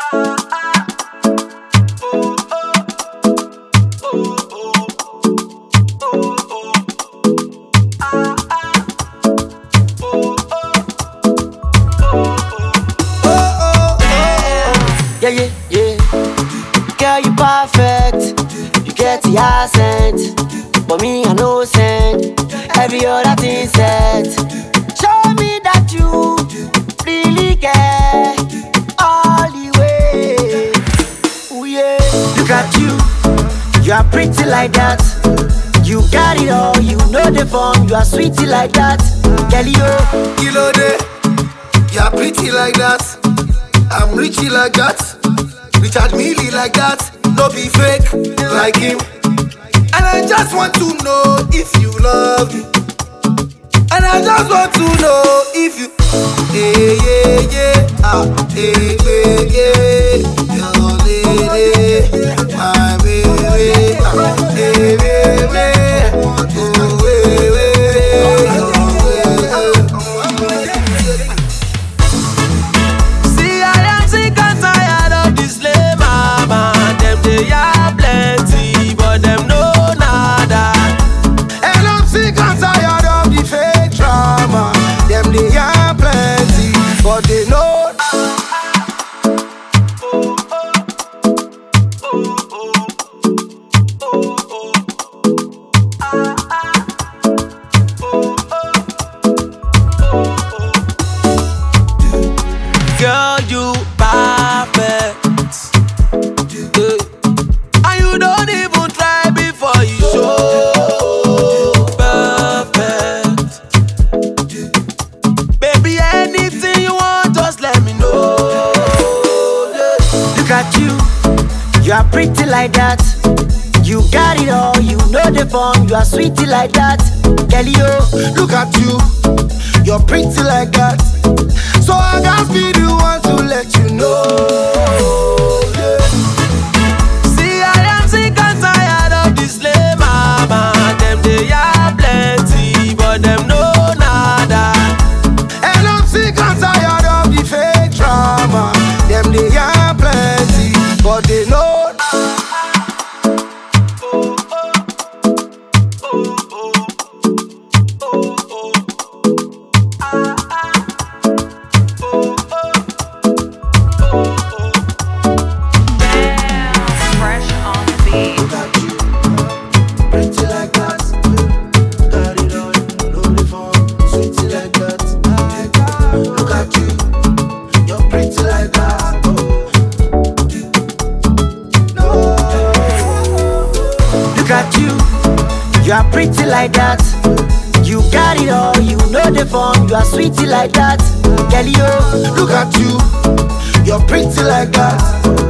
Yeah, yeah, yeah. Girl, you perfect. You get the accent. But me, I no send. Every other thing set. Show me that you really care. All the way. Ooh, yeah. Look at you. You are pretty like that. You got it all. You know the form. You are sweetie like that. Girl, You know that. You are pretty like that. I'm richy like that. Richard Millie like that. No be fake like him. And I just want to know if you love me. And I just want to know if you your lady, my baby, See, I am sick and tired of this lame mama. Them they are plenty, but them no nada. And I'm sick and tired of the fake drama. Them they are plenty, but they know. Girl, you perfect. And you don't even try before you show. Perfect. Baby, anything you want, just let me know. look at you. You are pretty like that. You got it all. You know the form. You are sweetie like that. Girl, Look at you, you're pretty like that. So I gotta be the one to let you know. Yeah. See, I am sick and tired of this lame mama. Them they are plenty, but them no nada. And I'm sick and tired of the fake drama. Them they are plenty, but they know. Fresh on the beat. Look at you, pretty like that. Got it all, know the form, sweetie like that. Look at you, you're pretty like that. No. look at you. You are pretty like that. You got it all. You know the form. You are sweetie like that. Girl, Look at you, you're pretty like that.